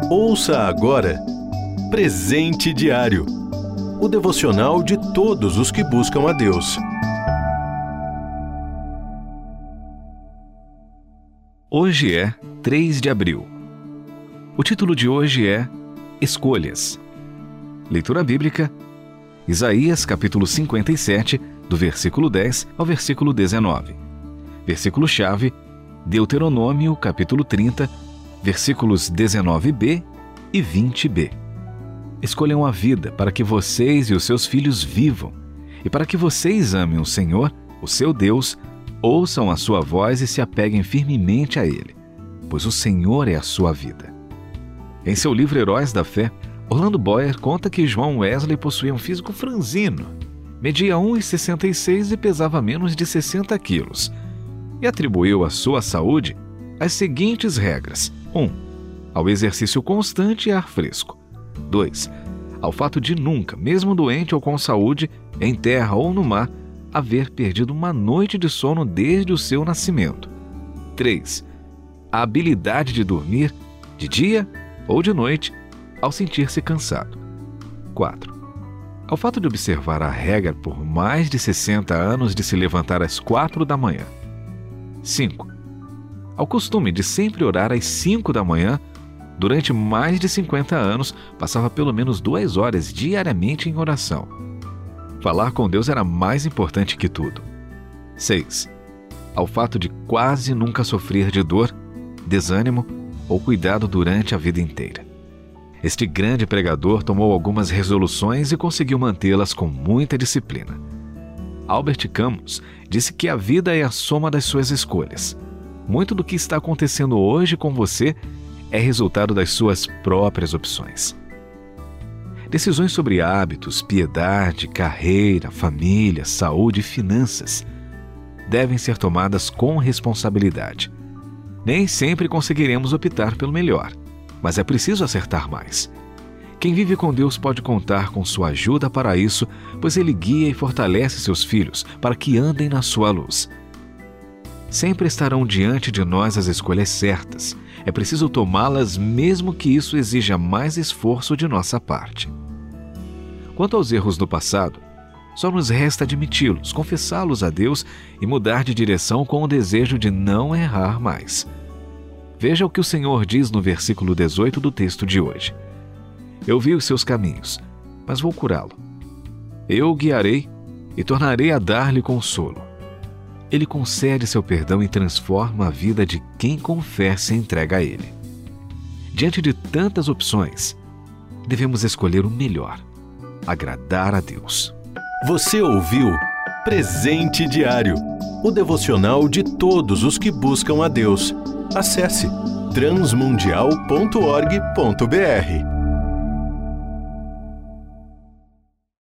Ouça agora Presente Diário, o devocional de todos os que buscam a Deus. Hoje é 3 de abril. O título de hoje é Escolhas. Leitura bíblica, Isaías capítulo 57, do versículo 10 ao versículo 19. Versículo-chave, Deuteronômio capítulo 30, versículos 19b e 20b. Escolham a vida para que vocês e os seus filhos vivam, e para que vocês amem o Senhor, o seu Deus, ouçam a sua voz e se apeguem firmemente a Ele, pois o Senhor é a sua vida. Em seu livro Heróis da Fé, Orlando Boyer conta que João Wesley possuía um físico franzino, media 1,66 e pesava menos de 60 quilos, e atribuiu à sua saúde as seguintes regras: 1. Ao exercício constante e ar fresco. 2. Ao fato de nunca, mesmo doente ou com saúde, em terra ou no mar, haver perdido uma noite de sono desde o seu nascimento. 3. A habilidade de dormir de dia ou de noite ao sentir-se cansado. 4. Ao fato de observar a regra por mais de 60 anos de se levantar às 4 da manhã. 5. Ao costume de sempre orar às 5 da manhã, durante mais de 50 anos, passava pelo menos 2 horas diariamente em oração. Falar com Deus era mais importante que tudo. 6. Ao fato de quase nunca sofrer de dor, desânimo ou cuidado durante a vida inteira. Este grande pregador tomou algumas resoluções e conseguiu mantê-las com muita disciplina. Albert Camus disse que a vida é a soma das suas escolhas. Muito do que está acontecendo hoje com você é resultado das suas próprias opções. Decisões sobre hábitos, piedade, carreira, família, saúde e finanças devem ser tomadas com responsabilidade. Nem sempre conseguiremos optar pelo melhor, mas é preciso acertar mais. Quem vive com Deus pode contar com sua ajuda para isso, pois Ele guia e fortalece seus filhos para que andem na sua luz. Sempre estarão diante de nós as escolhas certas. É preciso tomá-las, mesmo que isso exija mais esforço de nossa parte. Quanto aos erros do passado, só nos resta admiti-los, confessá-los a Deus e mudar de direção com o desejo de não errar mais. Veja o que o Senhor diz no versículo 18 do texto de hoje. Eu vi os seus caminhos, mas vou curá-lo. Eu o guiarei e tornarei a dar-lhe consolo. Ele concede seu perdão e transforma a vida de quem confessa e entrega a Ele. Diante de tantas opções, devemos escolher o melhor: agradar a Deus. Você ouviu Presente Diário, o devocional de todos os que buscam a Deus. Acesse transmundial.org.br.